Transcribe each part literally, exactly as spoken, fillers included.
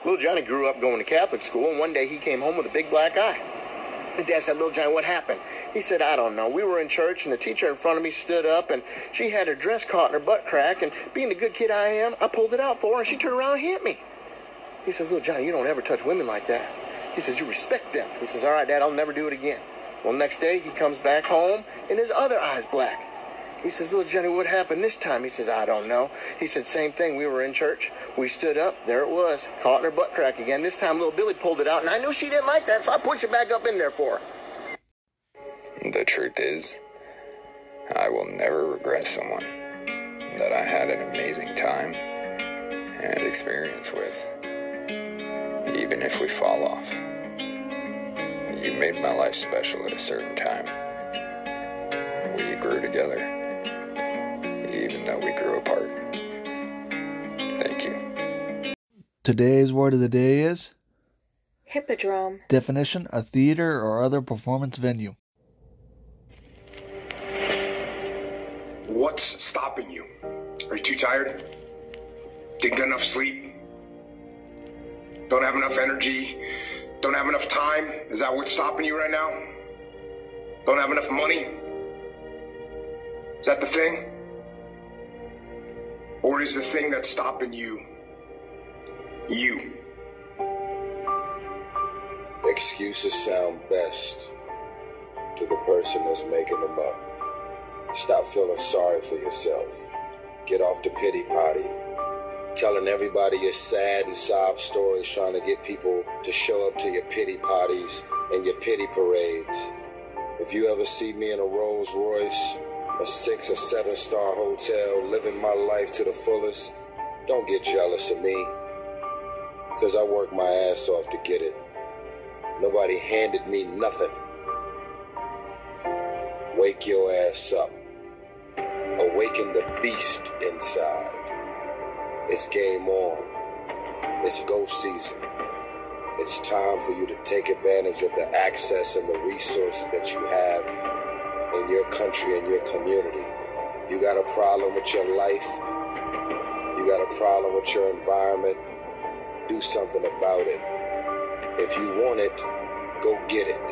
Little Johnny grew up going to Catholic school, and one day he came home with a big black eye. And Dad said, Little Johnny, what happened? He said, I don't know. We were in church, and the teacher in front of me stood up, and she had her dress caught in her butt crack, and being the good kid I am, I pulled it out for her, and she turned around and hit me. He says, Little Johnny, you don't ever touch women like that. He says, you respect them. He says, all right, Dad, I'll never do it again. Well, next day, he comes back home, and his other eye's black. He says, Little Johnny, what happened this time? He says, I don't know. He said, same thing. We were in church. We stood up. There it was, caught in her butt crack again. This time, little Billy pulled it out, and I knew she didn't like that, so I pushed it back up in there for her. The truth is, I will never regret someone that I had an amazing time and experience with, even if we fall off. You made my life special at a certain time. We grew together, even though we grew apart. Thank you. Today's word of the day is Hippodrome. Definition: a theater or other performance venue. What's stopping you? Are you too tired? Didn't get enough sleep? Don't have enough energy? Don't have enough time? Is that what's stopping you right now? Don't have enough money? Is that the thing? Or is the thing that's stopping you, you? Excuses sound best to the person that's making them up. Stop feeling sorry for yourself. Get off the pity potty. Telling everybody your sad and sob stories, trying to get people to show up to your pity potties and your pity parades. If you ever see me in a Rolls Royce, a six or seven star hotel, living my life to the fullest, don't get jealous of me, because I worked my ass off to get it. Nobody handed me nothing. Wake your ass up. Awaken the beast inside. It's game on. It's go season. It's time for you to take advantage of the access and the resources that you have in your country and your community. You got a problem with your life. You got a problem with your environment. Do something about it. If you want it, go get it.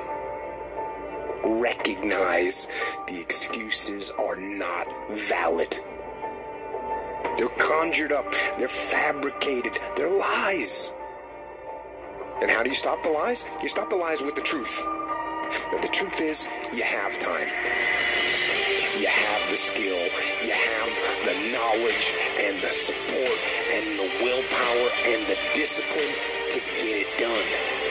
Recognize the excuses are not valid. They're conjured up. They're fabricated. They're lies. And how do you stop the lies? You stop the lies with the truth. And the truth is, you have time. You have the skill. You have the knowledge and the support and the willpower and the discipline to get it done.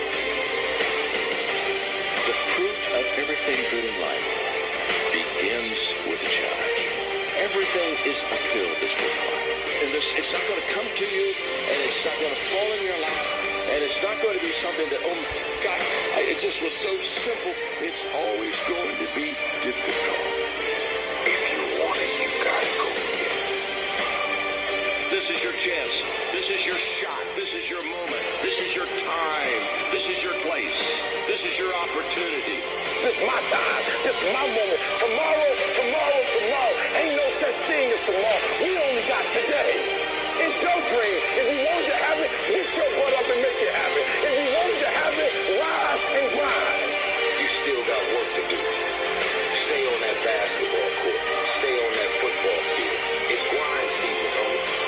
The fruit of everything good in life begins with a challenge. Everything is uphill that's worthwhile. And this, it's not going to come to you, and it's not going to fall in your lap, and it's not going to be something that, oh my God, I, it just was so simple. It's always going to be difficult. If you want it, you gotta go get it. This is your chance. This is your shot. This is your moment. This is your time. This is your place. This is your opportunity. This is my time. This is my moment. Tomorrow, tomorrow, tomorrow. Ain't no such thing as tomorrow. We only got today. It's your dream. If you want to have it, get your butt up and make it happen. If you want to have it, rise and grind. You still got work to do. Stay on that basketball court. Stay on that football field. It's grind season, homie.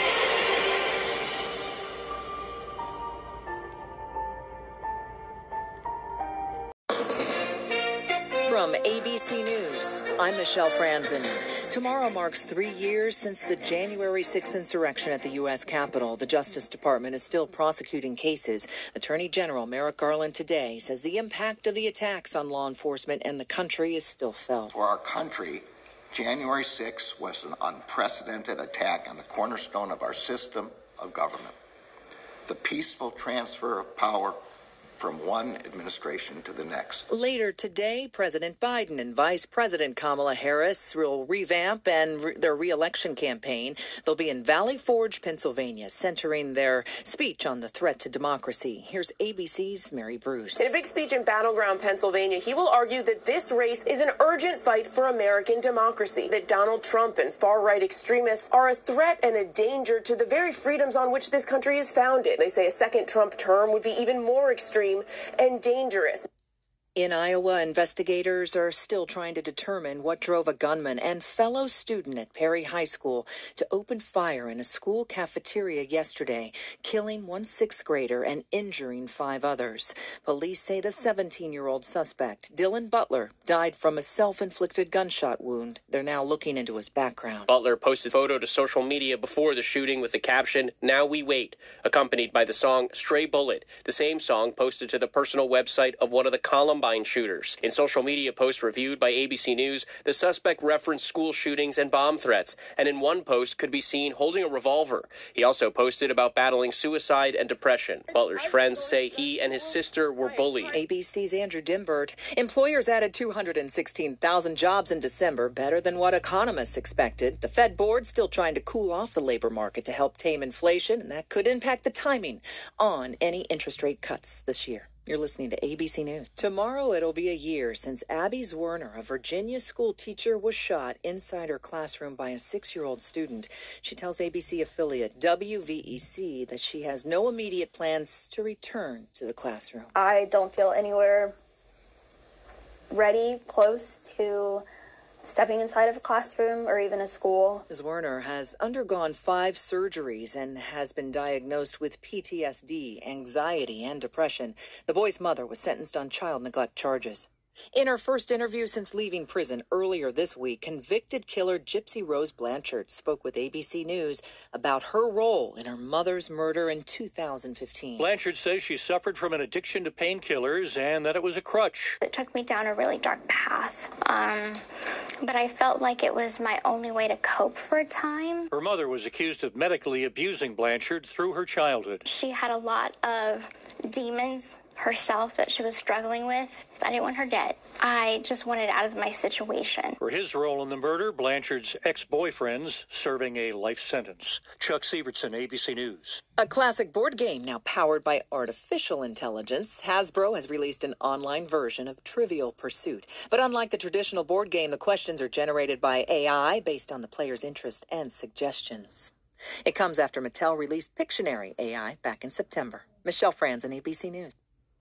From A B C News, I'm Michelle Franzen. Tomorrow marks three years since the January sixth insurrection at the U S Capitol. The Justice Department is still prosecuting cases. Attorney General Merrick Garland today says the impact of the attacks on law enforcement and the country is still felt. For our country, January sixth was an unprecedented attack on the cornerstone of our system of government. The peaceful transfer of power from one administration to the next. Later today, President Biden and Vice President Kamala Harris will revamp and re- their re-election campaign. They'll be in Valley Forge, Pennsylvania, centering their speech on the threat to democracy. Here's A B C's Mary Bruce. In a big speech in Battleground, Pennsylvania, he will argue that this race is an urgent fight for American democracy, that Donald Trump and far-right extremists are a threat and a danger to the very freedoms on which this country is founded. They say a second Trump term would be even more extreme and dangerous. In Iowa, investigators are still trying to determine what drove a gunman and fellow student at Perry High School to open fire in a school cafeteria yesterday, killing one sixth grader and injuring five others. Police say the seventeen-year-old suspect, Dylan Butler, died from a self-inflicted gunshot wound. They're now looking into his background. Butler posted a photo to social media before the shooting with the caption, "Now we wait," accompanied by the song Stray Bullet, the same song posted to the personal website of one of the Columbine shooters. In social media posts reviewed by A B C News, the suspect referenced school shootings and bomb threats, and in one post could be seen holding a revolver. He also posted about battling suicide and depression. Butler's friends say he and his sister were bullied. A B C's Andrew Dimbert. Employers added two hundred sixteen thousand jobs in December, better than what economists expected. The Fed board still trying to cool off the labor market to help tame inflation, and that could impact the timing on any interest rate cuts this year. You're listening to A B C News. Tomorrow it'll be a year since Abby Zwerner, a Virginia school teacher, was shot inside her classroom by a six-year-old student. She tells A B C affiliate W V E C that she has no immediate plans to return to the classroom. I don't feel anywhere ready, close to stepping inside of a classroom or even a school. Zwerner has undergone five surgeries and has been diagnosed with P T S D, anxiety, and depression. The boy's mother was sentenced on child neglect charges. In her first interview since leaving prison earlier this week, convicted killer Gypsy Rose Blanchard spoke with A B C News about her role in her mother's murder in two thousand fifteen. Blanchard says she suffered from an addiction to painkillers and that it was a crutch. It took me down a really dark path, um, but I felt like it was my only way to cope for a time. Her mother was accused of medically abusing Blanchard through her childhood. She had a lot of demons herself that she was struggling with. I didn't want her dead. I just wanted out of my situation. For his role in the murder, Blanchard's ex-boyfriend's serving a life sentence. Chuck Severson, A B C News. A classic board game now powered by artificial intelligence. Hasbro has released an online version of Trivial Pursuit. But unlike the traditional board game, the questions are generated by A I based on the player's interest and suggestions. It comes after Mattel released Pictionary A I back in September. Michelle Franzen, A B C News.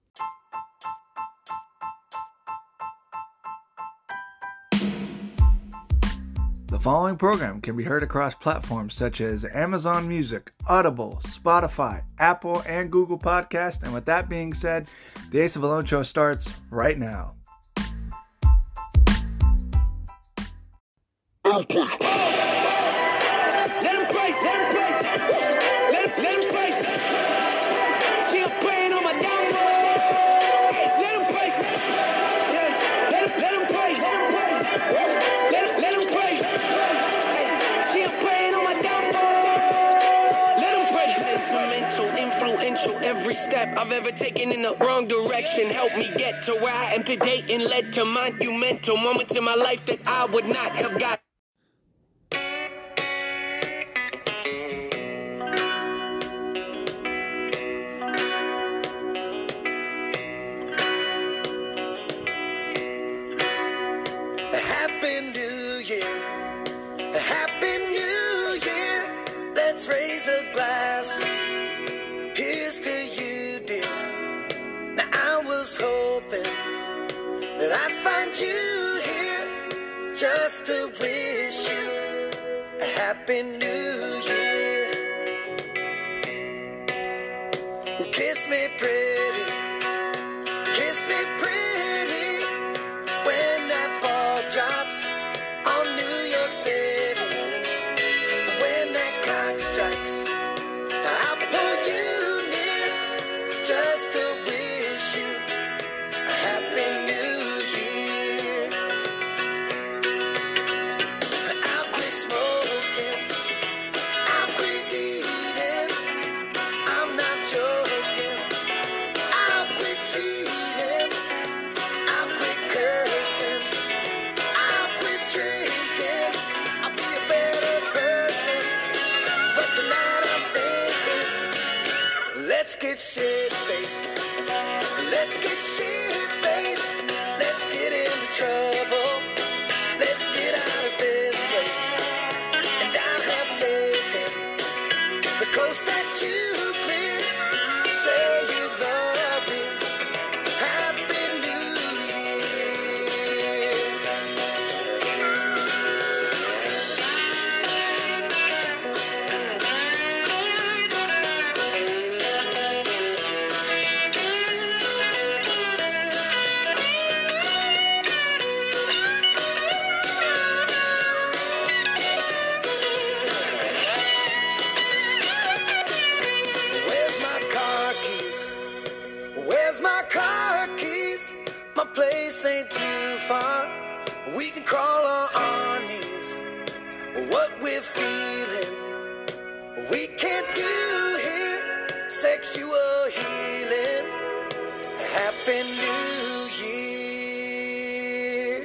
The following program can be heard across platforms such as Amazon Music, Audible, Spotify, Apple, and Google Podcast. And with that being said, the Ace of Alone Show starts right now. Let him play, let him play, let, let him play. See him praying on my downfall. Let him play, yeah, let him, let him play, let, let him play. See him praying on my downfall. Let him play. Sentimental, influential, every step I've ever taken in the wrong direction helped me get to where I am today and led to monumental moments in my life that I would not have got. Raise a glass. Here's to you, dear. Now I was hoping that I'd find you here just to wish you a happy new year. Kiss me pretty, kiss me pretty when that ball drops on New York City. When that clock strikes, I'll pull you near just to wish you a happy new year. I'll quit smoking, I'll quit eating, I'm not joking. I'll get shit-faced. Let's get shit-faced. Let's get into trouble. Let's get out of this place. And I have faith in the coast that you clear. Say you love me. Happy New Year. Where's my car keys? Where's my car keys? My place ain't too far. We can crawl on our knees. What we're feeling, we can't do here. Sexual healing. Happy New Year.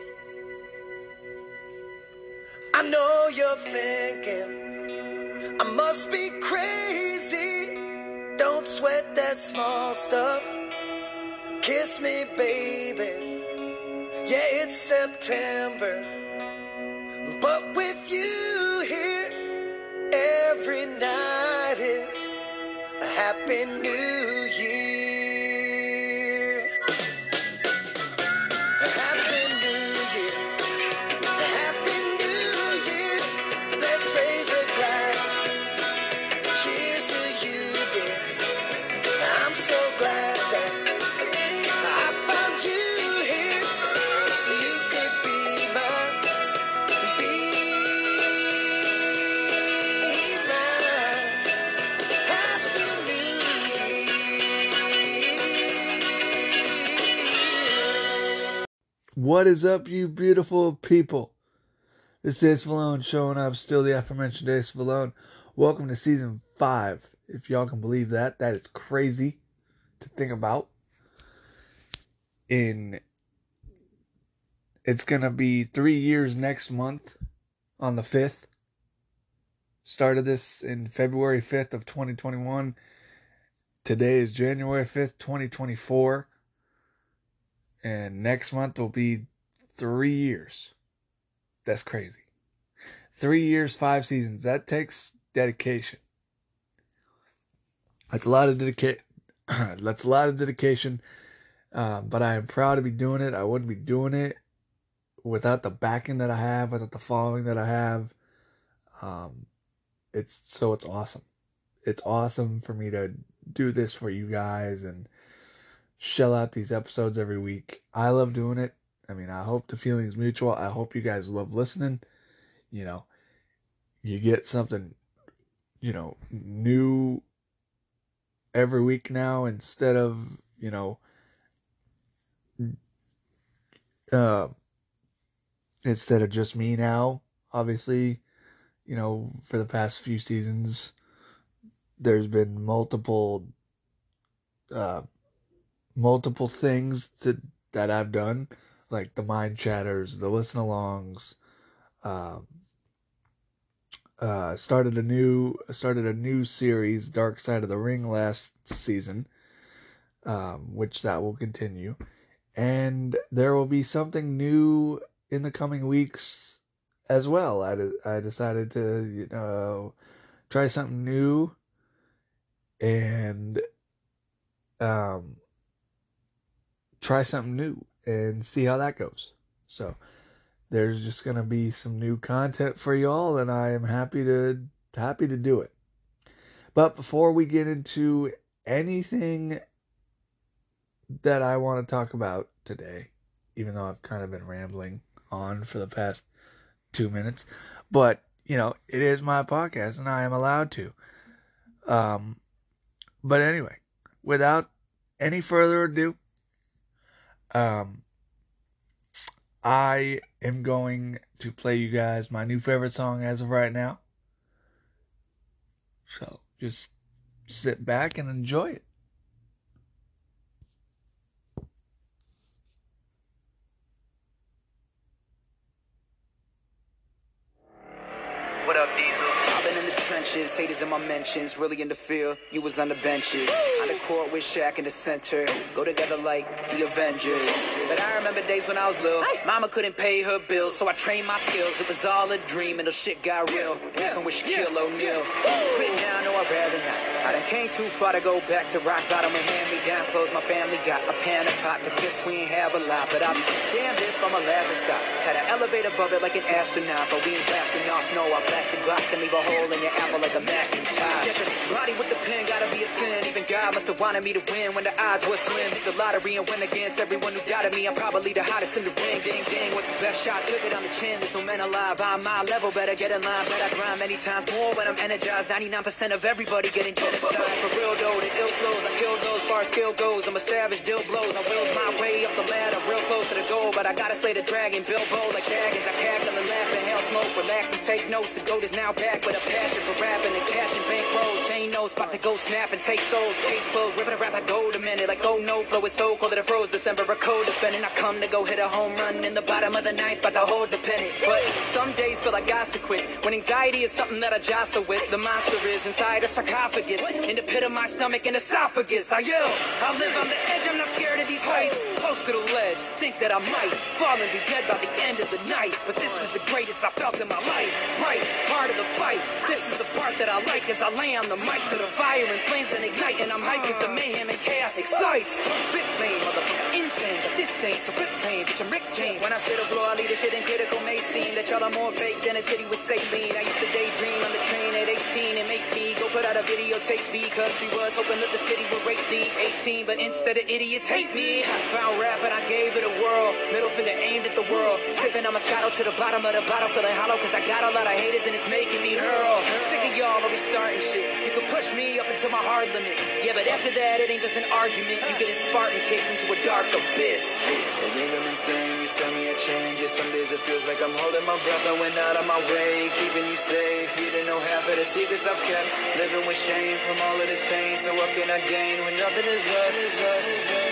I know you're thinking I must be crazy. Don't sweat that small stuff. Kiss me, baby. Yeah, it's September, but with you here, every night is a Happy New Year. A Happy New Year. A Happy New Year. Let's raise a glass. Cheers to you, dear. I'm so glad that I found you here, so you could be my, be my Happy New Year. What is up, you beautiful people? This is Valone showing up, still the aforementioned Ace Valone. Welcome to season five. If y'all can believe that, that is crazy to think about. In it's gonna be three years next month on the fifth. Started this in February fifth of twenty twenty-one. Today is January fifth, twenty twenty-four. And next month will be three years. That's crazy. Three years, five seasons. That takes dedication. That's a lot of dedication. That's a lot of dedication. Um, but I am proud to be doing it. I wouldn't be doing it without the backing that I have, without the following that I have. Um, it's so it's awesome. It's awesome for me to do this for you guys and shell out these episodes every week. I love doing it. I mean, I hope the feeling's mutual. I hope you guys love listening. You know, you get something, you know, new every week now instead of, you know, uh, instead of just me now. Obviously, you know, for the past few seasons, there's been multiple, uh, multiple things to, that I've done, like the Mind Chatters, the Listen Alongs. Um, uh, started a new started a new series, Dark Side of the Ring, last season, um, which that will continue, and there will be something new in the coming weeks as well. I de- I decided to you know try something new, and um try something new and see how that goes. So there's just going to be some new content for y'all, and I am happy to happy to do it. But before we get into anything that I want to talk about today, even though I've kind of been rambling on for the past two minutes, but, you know, it is my podcast, and I am allowed to. Um, but anyway, without any further ado, um, I am going to play you guys my new favorite song as of right now. So just sit back and enjoy it. What up, Diesel? I've been in the trenches, haters in my mentions, really in the field, you was on the benches. On the court with Shaq in the center, go together like the Avengers. But I remember days when I was little, mama couldn't pay her bills, so I trained my skills. It was all a dream until shit got real. Even with Shaquille O'Neal, quit now, no I'd rather not. I done came too far to go back to rock bottom and hand me down clothes. My family got a pan of pot, the kiss we ain't have a lot, but I'll be damned if I'm a laughing stock. Had an elevator above it like an astronaut, but we ain't blasting off. No, I blast the Glock and leave a hole in your apple like a Macintosh. Body with the pen, gotta be a sin. Even God must have wanted me to win when the odds were slim. Hit the lottery and win against everyone who doubted me. I'm probably the hottest in the ring. Ding, ding, what's the best shot? Took it on the chin. There's no men alive. I'm my level, better get in line. Bet I grind many times more when I'm energized. ninety-nine percent of everybody getting genocide. For real though, the ill flows. I killed those far as skill goes. I'm a savage, deal blows. I willed my way up the ladder, real close to the goal. But I gotta slay the dragon, Bilbo like Daggins. I cackle and laugh, inhale smoke, relax and take notes. The goat is now back with a passion for rapping and cash and bank rolls. Dane knows, about to go snap and take souls. Case closed, ripping a rap, I go to minute. Like, oh no, flow is so cold that it froze. December, a co-defendant. I come to go hit a home run in the bottom of the ninth, but to hold the pennant. But some days feel like I got to quit. When anxiety is something that I jostle with, the monster is inside a sarcophagus. In the pit of my stomach and esophagus, I yell. I live on the edge, I'm not scared of these heights. Close to the ledge, think that I might fall and be dead by the end of the night. But this is the greatest I felt in my life. Right, part of the fight. This is the part that I like as I lay on the mic to the fire and flames that ignite. And I'm hyped cause the mayhem and chaos excites. Spit flame, motherfucker, insane. But this thing, so rip flame, bitch, I'm Rick James. When I spit a floor, I lead a shit in critical may seem that y'all are more fake than a titty with saline. I used to daydream on the train at eighteen and make me go put out a videotape because we was hoping that the city would rate the eighteen. But instead of idiots hate me, I found rap and I gave it a whirl. Middle finger aimed at the world. Sipping on Moscato to the bottom of the bottle, feeling hollow cause I got a lot of haters and it's making me hurl. Sick of y'all always starting shit. You can push me up until my hard limit. Yeah, but after that, it ain't just an argument. You get a Spartan kicked into a dark abyss. You think I'm insane, you tell me I change. Yeah, some days it feels like I'm holding my breath. I went out of my way, keeping you safe. You didn't know half of the secrets I've kept. Living with shame from all of this pain. So what can I gain when nothing is left? Is left, is left.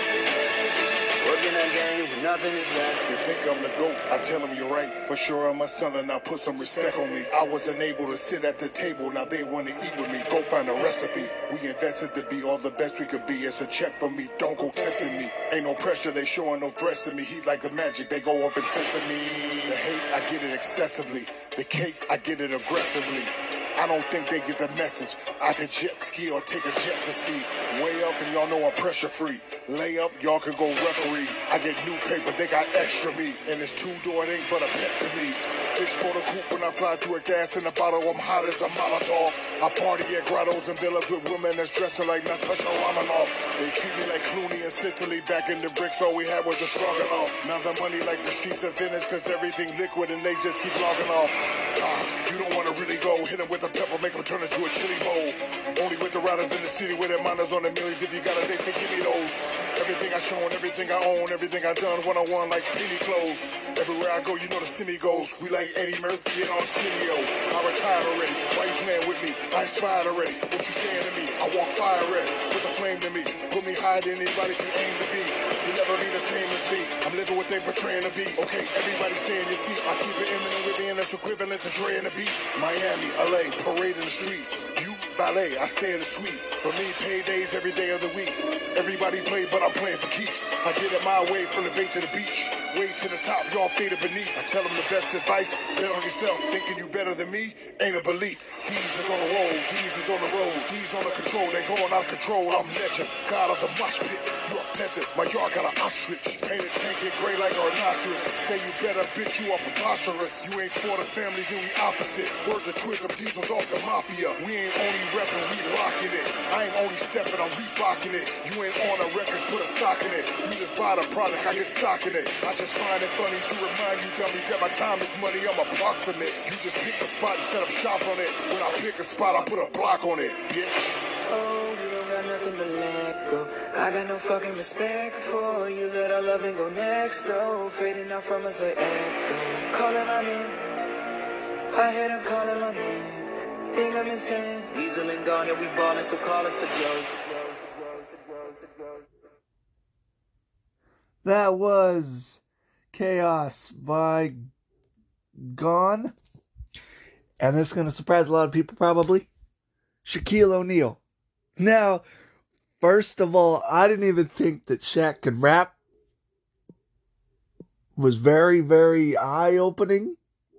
What can I gain when nothing is left? You think I'm the GOAT? I tell them you're right. For sure I'm a son and now put some respect on me. I wasn't able to sit at the table, now they want to eat with me. Go find a recipe. We invested to be all the best we could be. It's a check for me, don't go testing me. Ain't no pressure, they showing no threats to me. Heat like the magic, they go up and censor me. The hate, I get it excessively. The cake, I get it aggressively. I don't think they get the message. I can jet ski or take a jet to ski. Way up and y'all know I'm pressure free. Lay up, y'all can go referee. I get new paper, they got extra me. And it's two door, it ain't but a pet to me. Fish for the coop when I fly to a gas in a bottle. I'm hot as a Molotov. I party at grottos and villas with women that's dressing like Natasha Romanoff. They treat me like Clooney in Sicily. Back in the bricks, all we had was a stroganoff. Now the money like the streets of Venice, cause everything liquid and they just keep logging off. Ah, you don't wanna really go. Hit them with the pepper, make them turn into a chili bowl. Only with the riders in the city with their miners on the millions. If you got it, they say give me those. Everything I shown, everything I own, everything I done one on one like penny clothes. Everywhere I go, you know the city goes. We like Eddie Murphy and Arsenio. I retired already. Why you playing with me? I inspired already. What you saying to me? I walk fire already. Put the flame to me. Put me higher than anybody can aim to be. You never be the same as me. I'm living what they portraying to be. Okay, everybody stay in your seat. I keep it imminent with me and that's equivalent to Dre and the beat. Miami, L A, parade in the streets. You ballet, I stay in the suite. For me, paydays every day of the week. Everybody play, but I'm playing for keeps. I get it my way from the bay to the beach. Way to the top, y'all faded beneath. I tell them the best advice, bet on yourself. Thinking you better than me, ain't a belief. D's is on the road, D's is on the road. D's on the control, they going out of control. I'm legend, god of the mosh pit. You a peasant, my yard got an ostrich. Painted tank it gray like a rhinoceros. Say you better, bitch, you are preposterous. You ain't for the family, then we opposite. Word the Twism, Diesel's off the mafia. We ain't only reppin', we locking it. I ain't only stepping, I'm rebocking it. You ain't on a record, put a sock in it. You just buy the product, I get stock in it. I just find it funny to remind you, dummies, that my time is money, I'm approximate. You just pick a spot and set up shop on it. When I pick a spot, I put a block on it, bitch. Oh, we don't got nothing to let go. I got no fucking respect for you. Let our loving go next, oh. Fading out from us like echo. Calling my name, I hear them calling my name. Think I'm insane. Weasel and gone, yeah, we ballin', so call us the Joes. That was Chaos by Gone. and this is going to surprise a lot of people probably, Shaquille O'Neal. Now, first of all, I didn't even think that Shaq could rap. Was very, very eye-opening.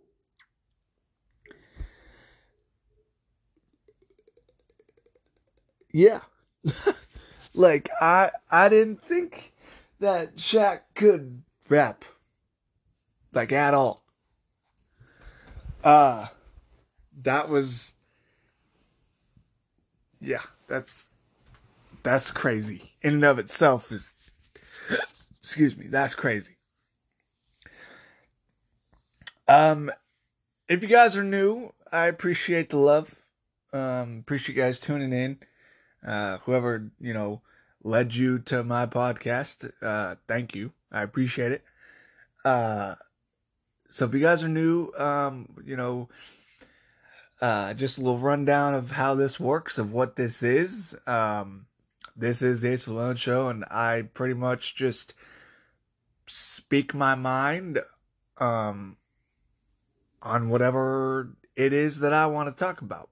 Yeah. Like, I I didn't think that Shaq could rap. Like, at all. Uh, that was... Yeah, that's... That's crazy. In and of itself is... Excuse me, that's crazy. Um, if you guys are new, I appreciate the love. Um, appreciate you guys tuning in. Uh, whoever, you know, led you to my podcast, uh, thank you. I appreciate it. Uh, so if you guys are new, um, you know, uh, just a little rundown of how this works, of what this is. Um, this is the Ace of Alone Show, and I pretty much just speak my mind, um, on whatever it is that I want to talk about.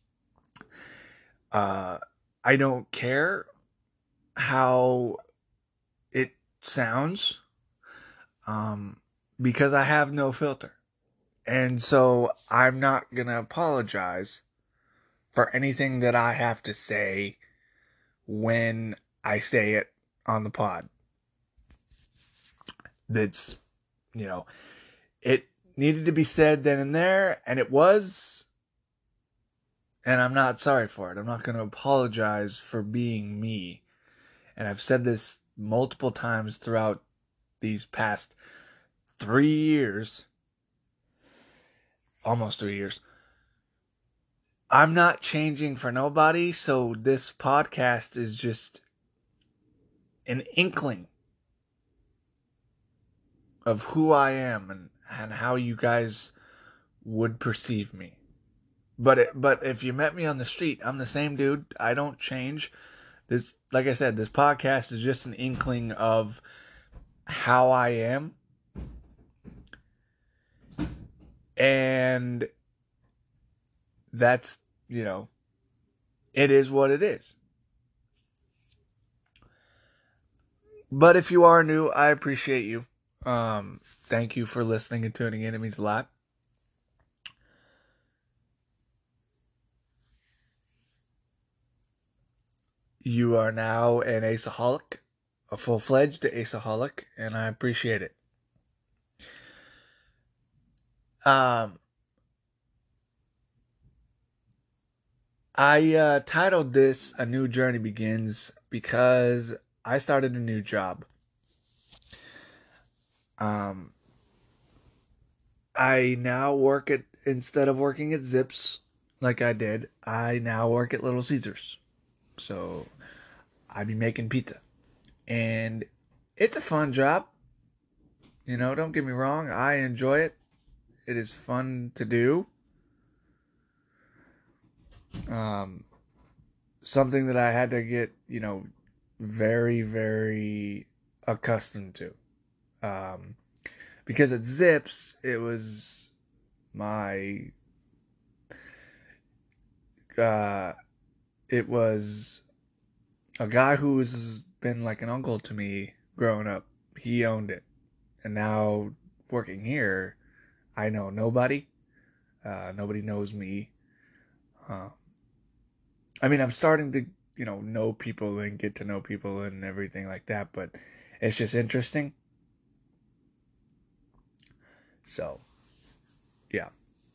Uh, I don't care how it sounds, um, because I have no filter. And so I'm not going to apologize for anything that I have to say when I say it on the pod. That's, you know, it needed to be said then and there, and it was... And I'm not sorry for it. I'm not going to apologize for being me. And I've said this multiple times throughout these past three years. Almost three years. I'm not changing for nobody. So this podcast is just an inkling of who I am and, and how you guys would perceive me. But it, but if you met me on the street, I'm the same dude. I don't change. This, like I said, this podcast is just an inkling of how I am. And that's, you know, it is what it is. But if you are new, I appreciate you. Um, thank you for listening and tuning in. It means a lot. You are now an aceaholic, a full-fledged aceaholic, and I appreciate it. Um, I uh, titled this A New Journey Begins because I started a new job. Um, I now work at, instead of working at Zips like I did, I now work at Little Caesars. So I be making pizza. And it's a fun job. You know, don't get me wrong. I enjoy it. It is fun to do. Um, something that I had to get, you know, very, very accustomed to. Um, because at Zips, it was my, uh, it was a guy who has been like an uncle to me growing up. He owned it. And now working here, I know nobody. Uh, nobody knows me. Uh, I mean, I'm starting to, you know, know people and get to know people and everything like that, but it's just interesting. So, yeah.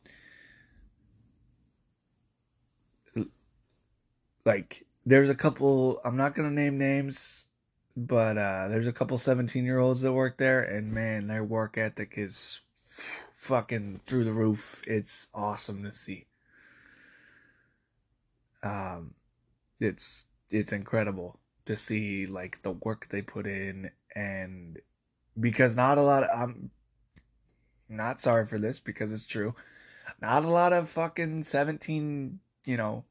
Like, there's a couple, I'm not going to name names, but uh, there's a couple seventeen-year-olds that work there, and man, their work ethic is fucking through the roof. It's awesome to see. Um, it's it's incredible to see like the work they put in, and because not a lot of, I'm not sorry for this because it's true, not a lot of fucking seventeen, you know,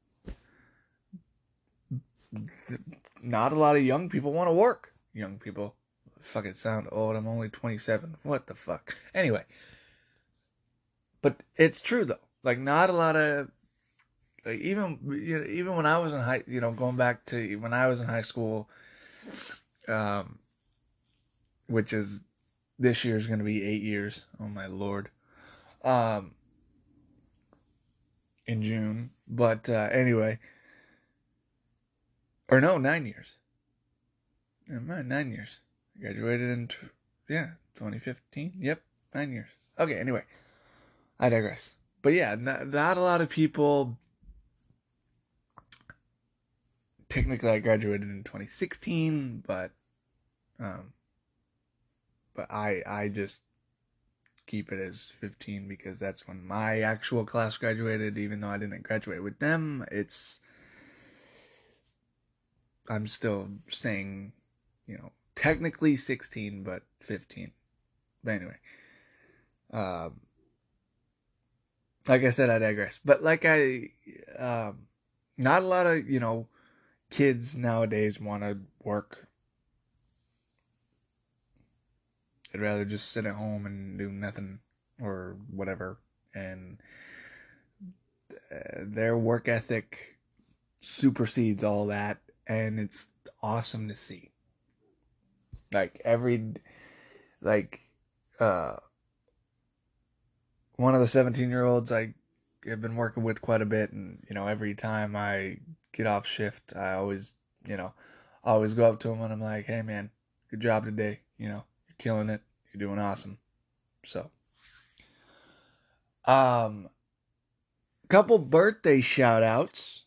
not a lot of young people want to work. Young people fucking sound old. I'm only twenty-seven. What the fuck? Anyway, but it's true though. like not a lot of, like even you know, even when I was in high, you know, going back to when I was in high school, um, which is this year is going to be eight years. Oh my Lord, um, in June. But uh, anyway, or no, nine years. Never mind, nine years. I graduated in yeah, twenty fifteen. Yep, nine years. Okay, anyway, I digress. But yeah, not, not a lot of people. Technically, I graduated in twenty sixteen, but um, but I I just keep it as fifteen because that's when my actual class graduated. Even though I didn't graduate with them, it's I'm still saying, you know, technically sixteen, but fifteen. But anyway, um, like I said, I digress. But like I, um, not a lot of, you know, kids nowadays want to work. I'd rather just sit at home and do nothing or whatever. And their work ethic supersedes all that. And it's awesome to see. Like every, like, uh, one of the seventeen year olds I have been working with quite a bit. And, you know, every time I get off shift, I always, you know, always go up to him and I'm like, hey man, good job today. You know, you're killing it. You're doing awesome. So, um, couple birthday shout outs.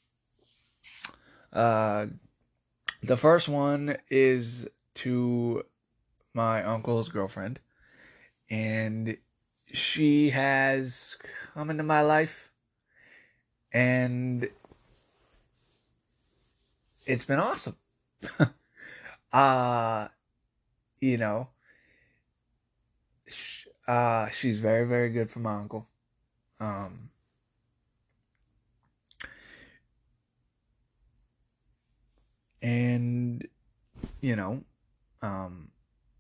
Uh, the first one is to my uncle's girlfriend, and she has come into my life, and it's been awesome. uh, you know, sh- uh, she's very, very good for my uncle. Um, and, you know, um,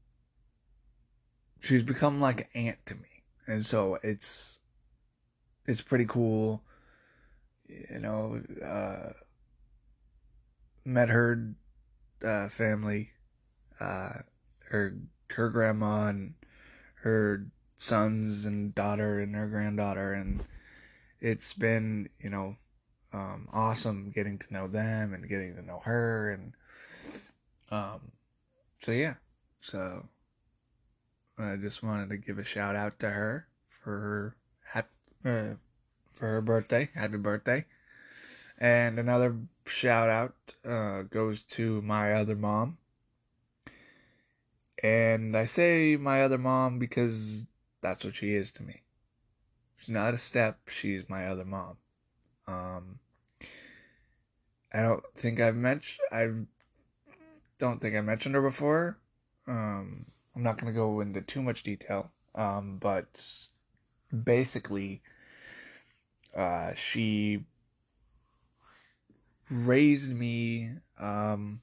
she's become like an aunt to me. And so it's, it's pretty cool. You know, uh, met her, uh, family, uh, her, her grandma and her sons and daughter and her granddaughter. And it's been, you know, um, awesome getting to know them and getting to know her. And, um, so yeah, so I just wanted to give a shout out to her for her, uh, for her birthday. Happy birthday. And another shout out, uh, goes to my other mom. And I say my other mom because that's what she is to me. She's not a step. She's my other mom. Um, I don't think I've mentioned, I don't think I mentioned her before. Um, I'm not going to go into too much detail. Um, but basically, uh, she raised me, um,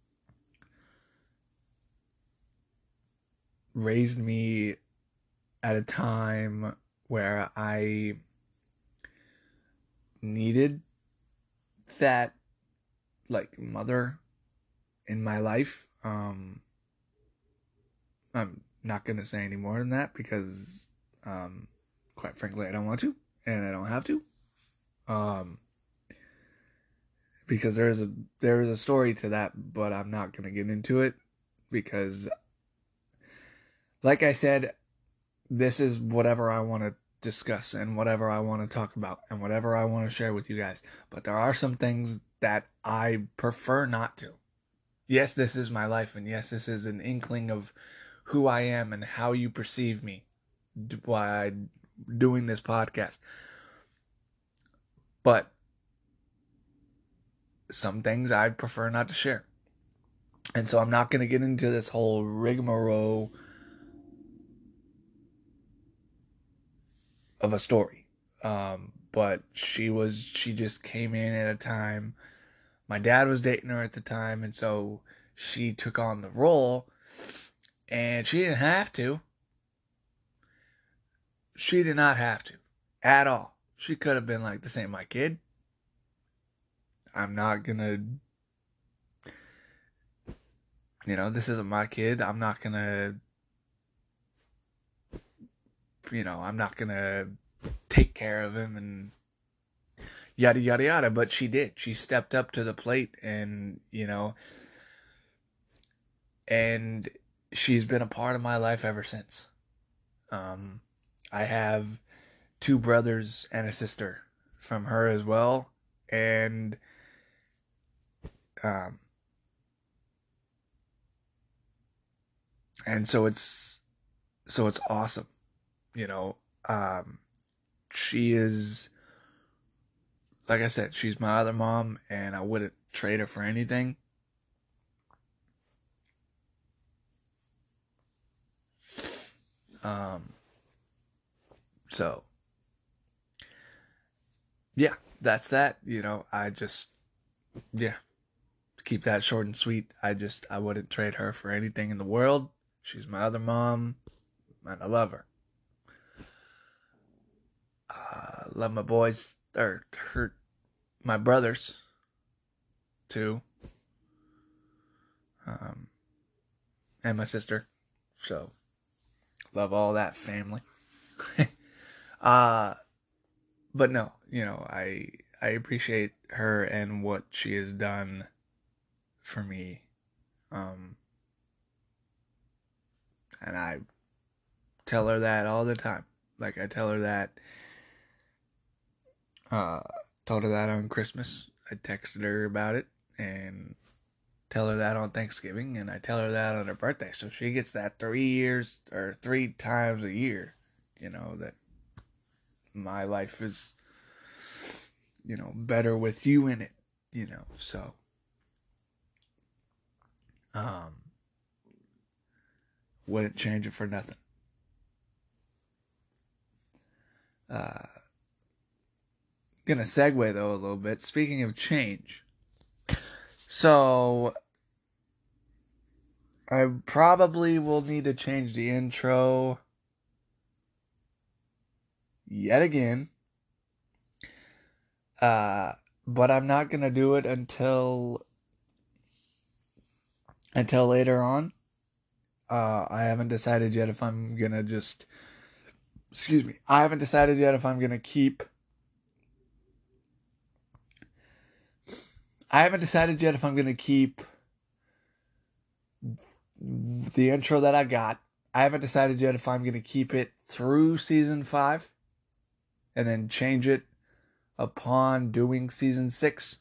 raised me at a time where I needed that, like, mother in my life. Um, I'm not going to say any more than that because, um, quite frankly, I don't want to, and I don't have to. Um, because there is a, there is a story to that, but I'm not going to get into it because, like I said, this is whatever I want to discuss and whatever I want to talk about and whatever I want to share with you guys. But there are some things that I prefer not to. Yes, this is my life, and yes, this is an inkling of who I am and how you perceive me by doing this podcast. But some things I prefer not to share. And so I'm not going to get into this whole rigmarole of a story. Um, but she was, she just came in at a time. My dad was dating her at the time, and so she took on the role, and she didn't have to. She did not have to, at all. She could have been like, this ain't my kid. I'm not gonna, you know, this isn't my kid. I'm not gonna, you know, I'm not gonna take care of him and yada, yada, yada. But she did. She stepped up to the plate and, you know, and she's been a part of my life ever since. Um, I have two brothers and a sister from her as well. And, um, and so it's, so it's awesome. You know, um, she is, like I said, she's my other mom, and I wouldn't trade her for anything. Um, so, yeah, that's that. You know, I just, yeah, keep that short and sweet. I just, I wouldn't trade her for anything in the world. She's my other mom, and I love her. Uh, love my boys, or her, my brothers, too. Um, and my sister. So, love all that family. uh, but no, you know, I, I appreciate her and what she has done for me. Um, and I tell her that all the time. Like, I tell her that, uh, told her that on Christmas. I texted her about it, and tell her that on Thanksgiving, and I tell her that on her birthday. So she gets that three years, or three times a year, you know, that my life is, you know, better with you in it, you know, so. Um, wouldn't change it for nothing. Uh, gonna segue though a little bit. Speaking of change, so I probably will need to change the intro yet again. Uh, but I'm not gonna do it until until later on. Uh, I haven't decided yet if I'm gonna just, excuse me, I haven't decided yet if I'm gonna keep, I haven't decided yet if I'm gonna keep the intro that I got. I haven't decided yet if I'm gonna keep it through season five and then change it upon doing season six.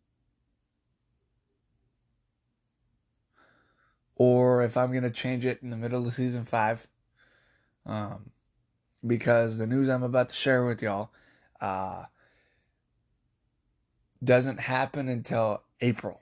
Or if I'm going to change it in the middle of season five. Um, because the news I'm about to share with y'all uh, doesn't happen until April.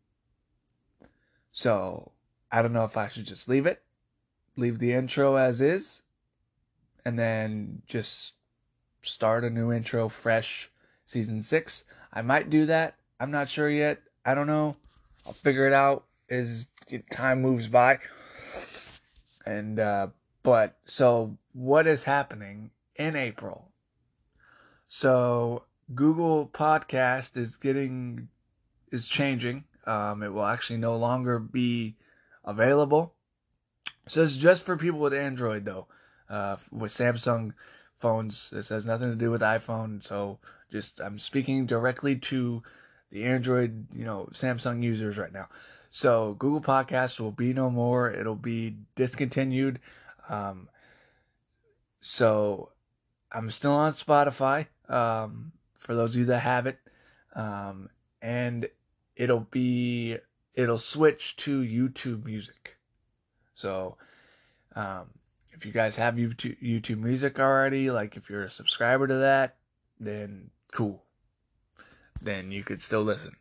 So, I don't know if I should just leave it. Leave the intro as is. And then just start a new intro fresh season six. I might do that. I'm not sure yet. I don't know. I'll figure it out as time moves by. And, uh, but, so, what is happening in April? So, Google Podcast is getting, is changing. Um, it will actually no longer be available. So, it's just for people with Android, though. Uh, with Samsung phones, this has nothing to do with iPhone. So, just, I'm speaking directly to the Android, you know, Samsung users right now. So Google Podcasts will be no more. It'll be discontinued. Um, so I'm still on Spotify, um, for those of you that have it. Um, and it'll be, it'll switch to YouTube Music. So, um, if you guys have YouTube, YouTube Music already, like if you're a subscriber to that, then cool. Then you could still listen.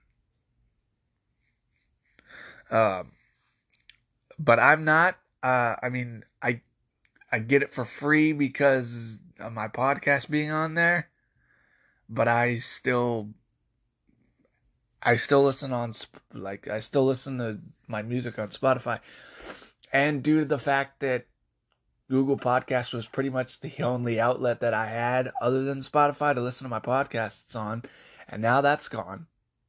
Um, but I'm not, uh, I mean, I, I get it for free because of my podcast being on there, but I still, I still listen on, like, I still listen to my music on Spotify. And due to the fact that Google Podcast was pretty much the only outlet that I had other than Spotify to listen to my podcasts on. And now that's gone.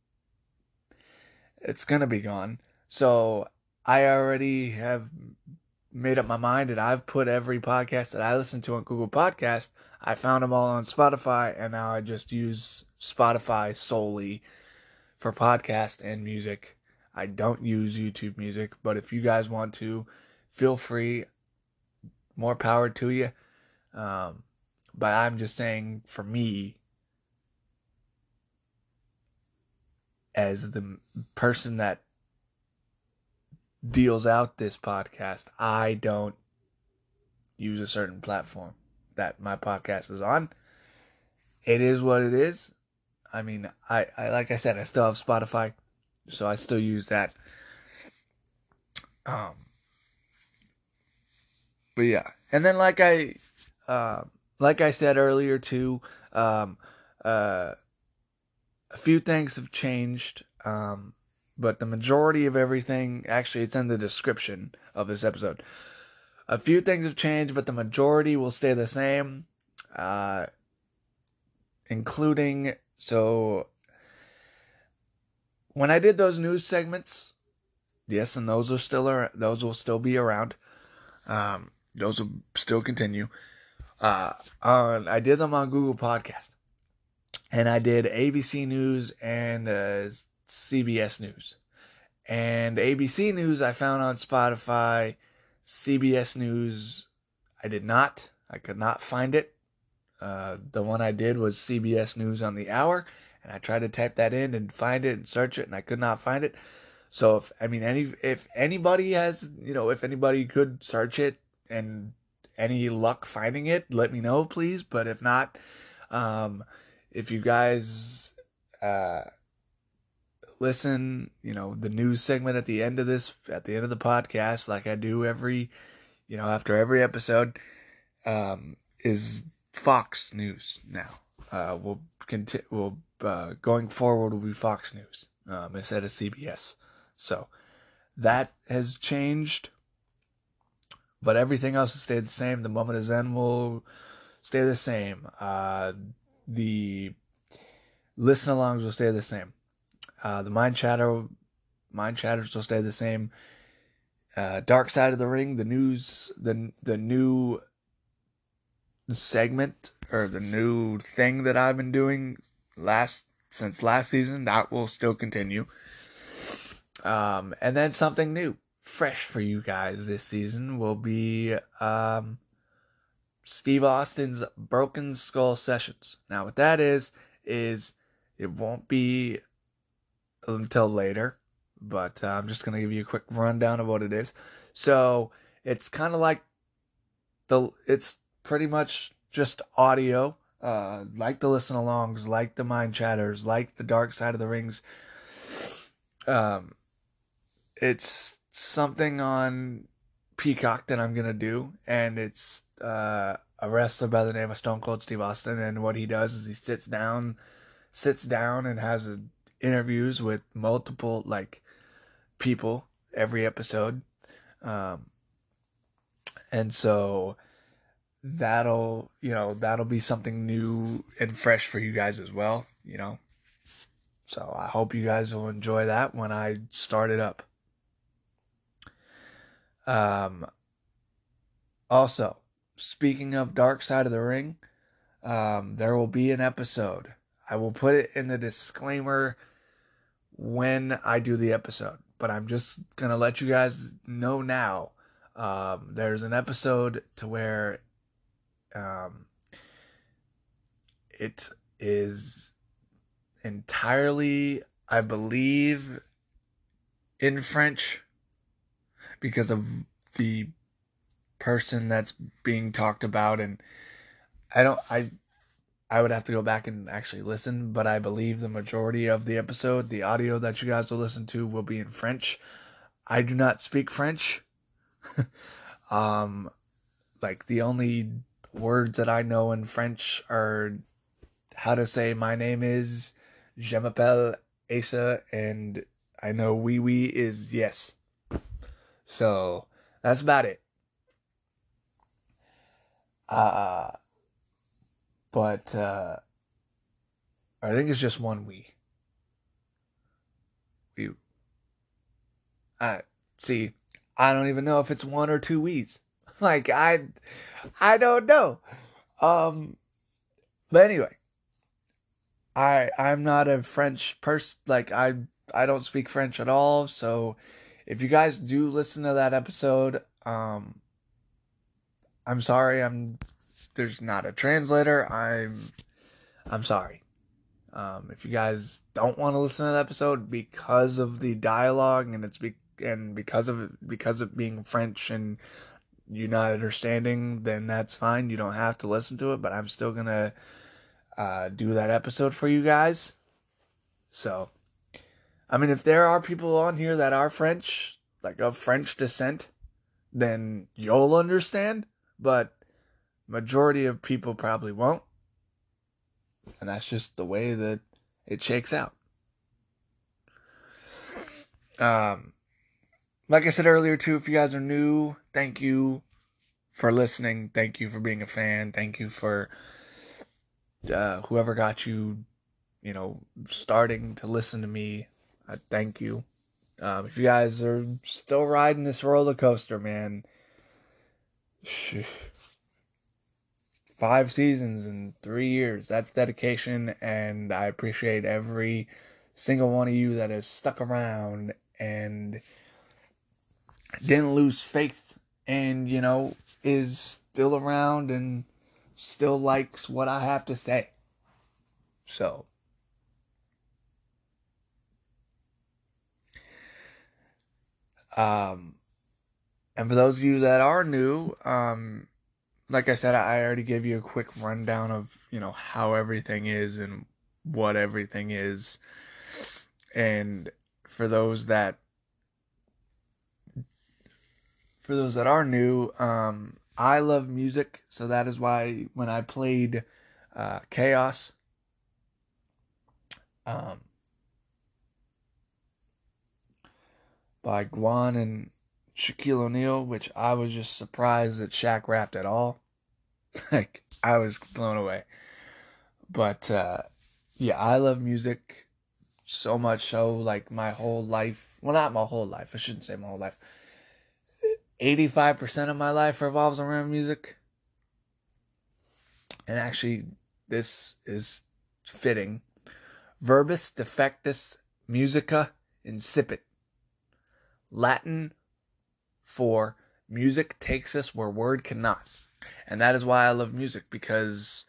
It's going to be gone. So I already have made up my mind, and I've put every podcast that I listen to on Google Podcast. I found them all on Spotify, and now I just use Spotify solely for podcast and music. I don't use YouTube Music, but if you guys want to, feel free. More power to you. Um, but I'm just saying, for me, as the person that deals out this podcast, I don't use a certain platform that my podcast is on. It is what it is. I mean, I, I like I said, I still have Spotify, so I still use that. Um, but yeah, and then like I, uh, like I said earlier too, um, uh, a few things have changed. Um, but the majority of everything, actually, it's in the description of this episode. A few things have changed, but the majority will stay the same, uh, including. So, when I did those news segments, yes, and those are still ar- those will still be around. Um, those will still continue. Uh, on I did them on Google Podcast, and I did A B C News and uh, C B S News, and A B C News I found on Spotify. C B S News I did not. I could not find it. Uh, the one I did was C B S News on the Hour, and I tried to type that in and find it and search it, and I could not find it. So if I mean any if anybody has you know if anybody could search it and any luck finding it, let me know, please. But if not, um, if you guys uh, listen, you know the news segment at the end of this at the end of the podcast, like I do every you know after every episode, um, is Fox News now. Uh, we'll continue. We'll uh, going forward will be Fox News um, instead of C B S. So that has changed, but everything else has stayed the same. The Moment of Zen will stay the same. Uh, the listen-alongs will stay the same. Uh, the Mind Chatter, Mind Chatters will stay the same. Uh, Dark Side of the Ring, the news, the the new segment or the new thing that I've been doing last since last season, that will still continue. Um, and then something new, fresh for you guys this season will be um, Steve Austin's Broken Skull Sessions. Now, what that is is it won't be until later, but uh, I'm just gonna give you a quick rundown of what it is. So it's kind of like the it's pretty much just audio, uh, like the listen-alongs, like the Mind Chatters, like the Dark Side of the Rings. Um, it's something on Peacock that I'm gonna do, and it's uh, a wrestler by the name of Stone Cold Steve Austin. And what he does is he sits down, sits down, and has a, interviews with multiple like people every episode, um, and so. That'll, you know, that'll be something new and fresh for you guys as well, you know. So I hope you guys will enjoy that when I start it up. Um, also, speaking of Dark Side of the Ring, um, there will be an episode. I will put it in the disclaimer when I do the episode, but I'm just going to let you guys know now. Um, there's an episode to where Um, it is entirely, I believe, in French because of the person that's being talked about, and I don't, I, I would have to go back and actually listen, but I believe the majority of the episode, the audio that you guys will listen to, will be in French. I do not speak French. um, like the only words that I know in French are how to say my name is, je m'appelle Asa, and I know oui oui is yes. So that's about it. Uh, but uh, I think it's just one we. We. I see. I don't even know if it's one or two weeks. Like I, I don't know. Um, but anyway, I I'm not a French person. Like I I don't speak French at all. So if you guys do listen to that episode, um, I'm sorry. I'm there's not a translator. I'm I'm sorry. Um, if you guys don't want to listen to that episode because of the dialogue and it's be and because of it, because of being French and you not understanding, then that's fine. You don't have to listen to it, but I'm still gonna uh, do that episode for you guys. So, I mean, if there are people on here that are French, like of French descent, then you'll understand, but majority of people probably won't. And that's just the way that it shakes out. Um, like I said earlier too, if you guys are new, thank you for listening. Thank you for being a fan. Thank you for uh, whoever got you, you know, starting to listen to me. I thank you. Um, if you guys are still riding this roller coaster, man, five seasons in three years, that's dedication, and I appreciate every single one of you that has stuck around and didn't lose faith and, you know, is still around and still likes what I have to say. So, um, and for those of you that are new, um, like I said, I already gave you a quick rundown of, you know, how everything is and what everything is. And for those that For those that are new, um, I love music, so that is why when I played uh, Chaos, um, by Guan and Shaquille O'Neal, which I was just surprised that Shaq rapped at all. Like, I was blown away. But, uh, yeah, I love music so much so, like, my whole life, well, not my whole life, I shouldn't say my whole life, eighty-five percent of my life revolves around music. And actually, this is fitting. Verbis defectus musica incipit. Latin for music takes us where word cannot. And that is why I love music, because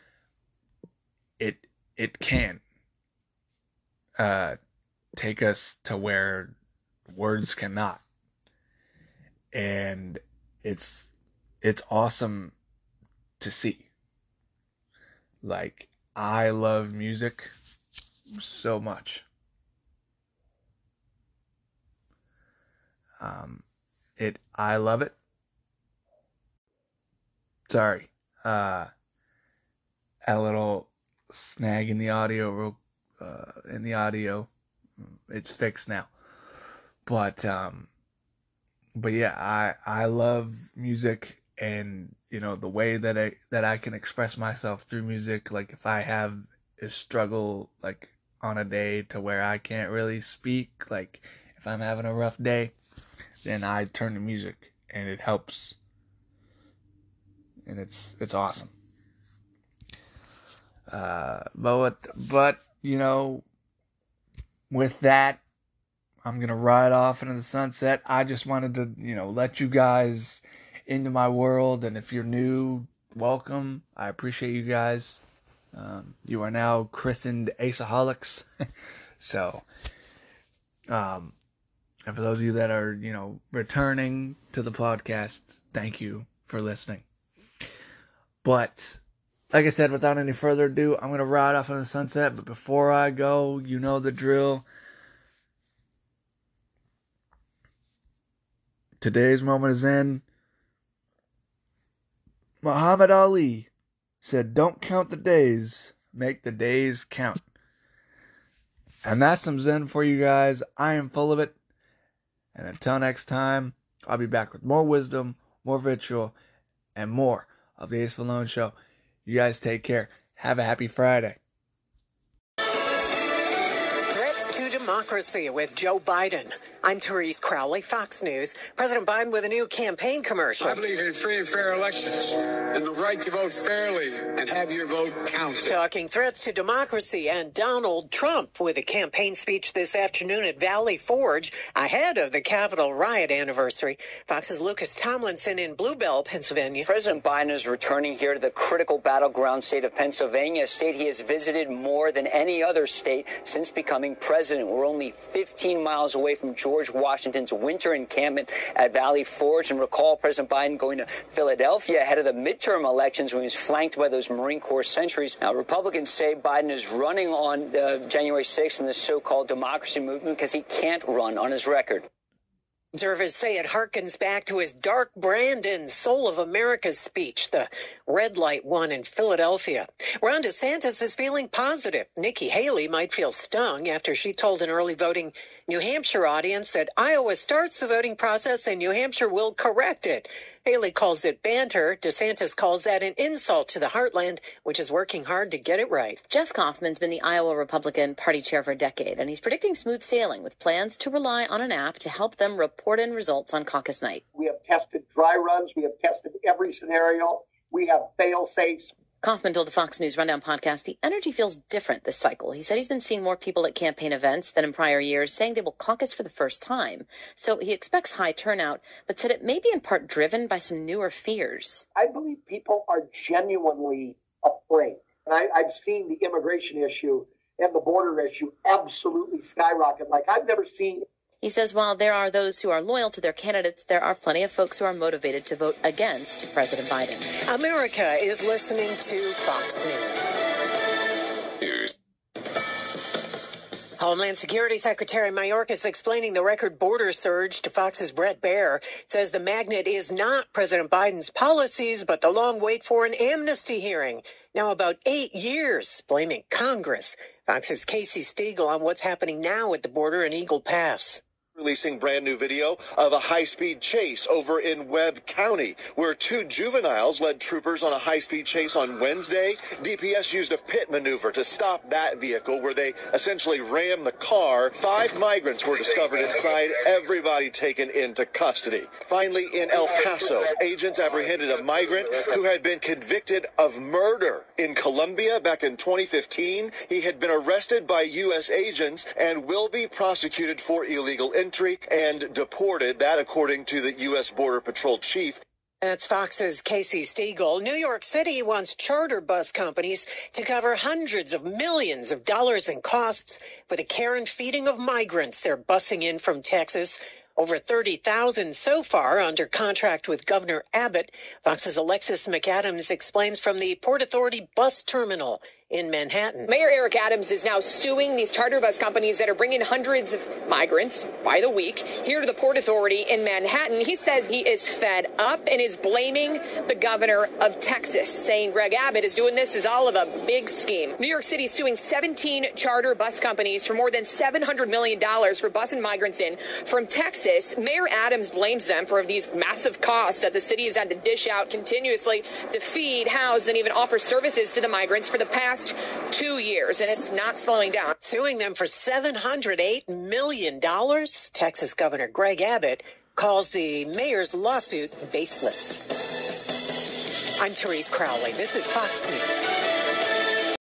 it it can uh, take us to where words cannot. And it's it's awesome to see. Like, I love music so much. Um, it I love it. Sorry, uh, a little snag in the audio. Real, uh, in the audio, it's fixed now. But um. But yeah, I, I love music, and, you know, the way that I, that I can express myself through music. Like, if I have a struggle, like, on a day to where I can't really speak, like, if I'm having a rough day, then I turn to music, and it helps. And it's, it's awesome. Uh, but, what, but, you know, with that, I'm going to ride off into the sunset. I just wanted to, you know, let you guys into my world. And if you're new, welcome. I appreciate you guys. Um, you are now christened Aceaholics. So, um, and for those of you that are, you know, returning to the podcast, thank you for listening. But, like I said, without any further ado, I'm going to ride off into the sunset. But before I go, you know the drill. Today's moment is in. Muhammad Ali said, "Don't count the days, make the days count." And that's some Zen for you guys. I am full of it. And until next time, I'll be back with more wisdom, more vitriol, and more of the Ace Malone Show. You guys take care. Have a happy Friday. Threats to democracy with Joe Biden. I'm Therese Crowley, Fox News. President Biden with a new campaign commercial. I believe in free and fair elections and the right to vote fairly and have your vote counted. Talking threats to democracy and Donald Trump with a campaign speech this afternoon at Valley Forge ahead of the Capitol riot anniversary. Fox's Lucas Tomlinson in Bluebell, Pennsylvania. President Biden is returning here to the critical battleground state of Pennsylvania, a state he has visited more than any other state since becoming president. We're only fifteen miles away from Georgia. George Washington's winter encampment at Valley Forge. And recall President Biden going to Philadelphia ahead of the midterm elections when he was flanked by those Marine Corps sentries. Now, Republicans say Biden is running on uh, January sixth in the so-called democracy movement because he can't run on his record. Observers say it harkens back to his Dark Brandon Soul of America speech, the red light one in Philadelphia. Ron DeSantis is feeling positive. Nikki Haley might feel stung after she told an early voting New Hampshire audience that Iowa starts the voting process and New Hampshire will correct it. Haley calls it banter. DeSantis calls that an insult to the heartland, which is working hard to get it right. Jeff Kaufman's been the Iowa Republican Party chair for a decade, and he's predicting smooth sailing with plans to rely on an app to help them report in results on caucus night. We have tested dry runs. We have tested every scenario. We have fail-safes. Kaufman told the Fox News Rundown podcast the energy feels different this cycle. He said he's been seeing more people at campaign events than in prior years, saying they will caucus for the first time. So he expects high turnout, but said it may be in part driven by some newer fears. I believe people are genuinely afraid. And I, I've seen the immigration issue and the border issue absolutely skyrocket like I've never seen. He says while there are those who are loyal to their candidates, there are plenty of folks who are motivated to vote against President Biden. America is listening to Fox News. Homeland Security Secretary Mayorkas explaining the record border surge to Fox's Brett Baer. Says the magnet is not President Biden's policies, but the long wait for an amnesty hearing. Now about eight years, blaming Congress. Fox's Casey Stiegel on what's happening now at the border in Eagle Pass. Releasing brand new video of a high-speed chase over in Webb County, where two juveniles led troopers on a high-speed chase on Wednesday. D P S used a pit maneuver to stop that vehicle, where they essentially rammed the car. Five migrants were discovered inside, everybody taken into custody. Finally, in El Paso, agents apprehended a migrant who had been convicted of murder in Colombia back in twenty fifteen. He had been arrested by U S agents and will be prosecuted for illegal entry and deported, that according to the U S Border Patrol chief. That's Fox's Casey Stiegel. New York City wants charter bus companies to cover hundreds of millions of dollars in costs for the care and feeding of migrants they're busing in from Texas. Over thirty thousand so far under contract with Governor Abbott. Fox's Alexis McAdams explains from the Port Authority bus terminal in Manhattan. Mayor Eric Adams is now suing these charter bus companies that are bringing hundreds of migrants by the week here to the Port Authority in Manhattan. He says he is fed up and is blaming the governor of Texas, saying Greg Abbott is doing this as all of a big scheme. New York City suing seventeen charter bus companies for more than seven hundred million dollars for busing migrants in from Texas. Mayor Adams blames them for these massive costs that the city has had to dish out continuously to feed, house, and even offer services to the migrants for the past two years, and it's not slowing down. Suing them for seven hundred eight million dollars, Texas Governor Greg Abbott calls the mayor's lawsuit baseless. I'm Therese Crowley. This is Fox News.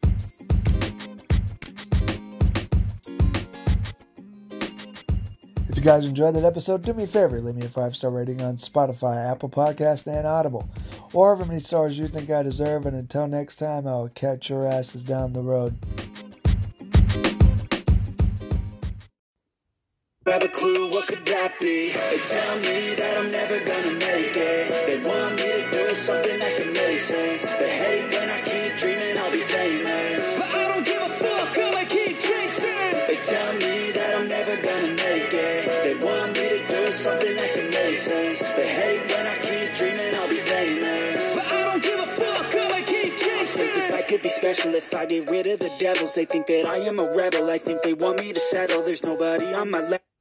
If you guys enjoyed that episode, do me a favor, leave me a five-star rating on Spotify, Apple Podcast, and Audible, or however many stars you think I deserve, and until next time, I'll catch your asses down the road. Have a clue, what could that be? They tell me that I'm never gonna make it. They want me to do something that can make sense. They hate when I keep dreaming I'll be famous, but I don't give a fuck, I'ma keep chasing. They tell me that I'm never gonna make it. They want me to do something that can make sense. They hate when I keep dreaming I'll be famous, but I don't give a fuck, I'ma keep chasing. I think this life could be special if I get rid of the devils. They think that I am a rebel. I think they want me to settle. There's nobody on my level.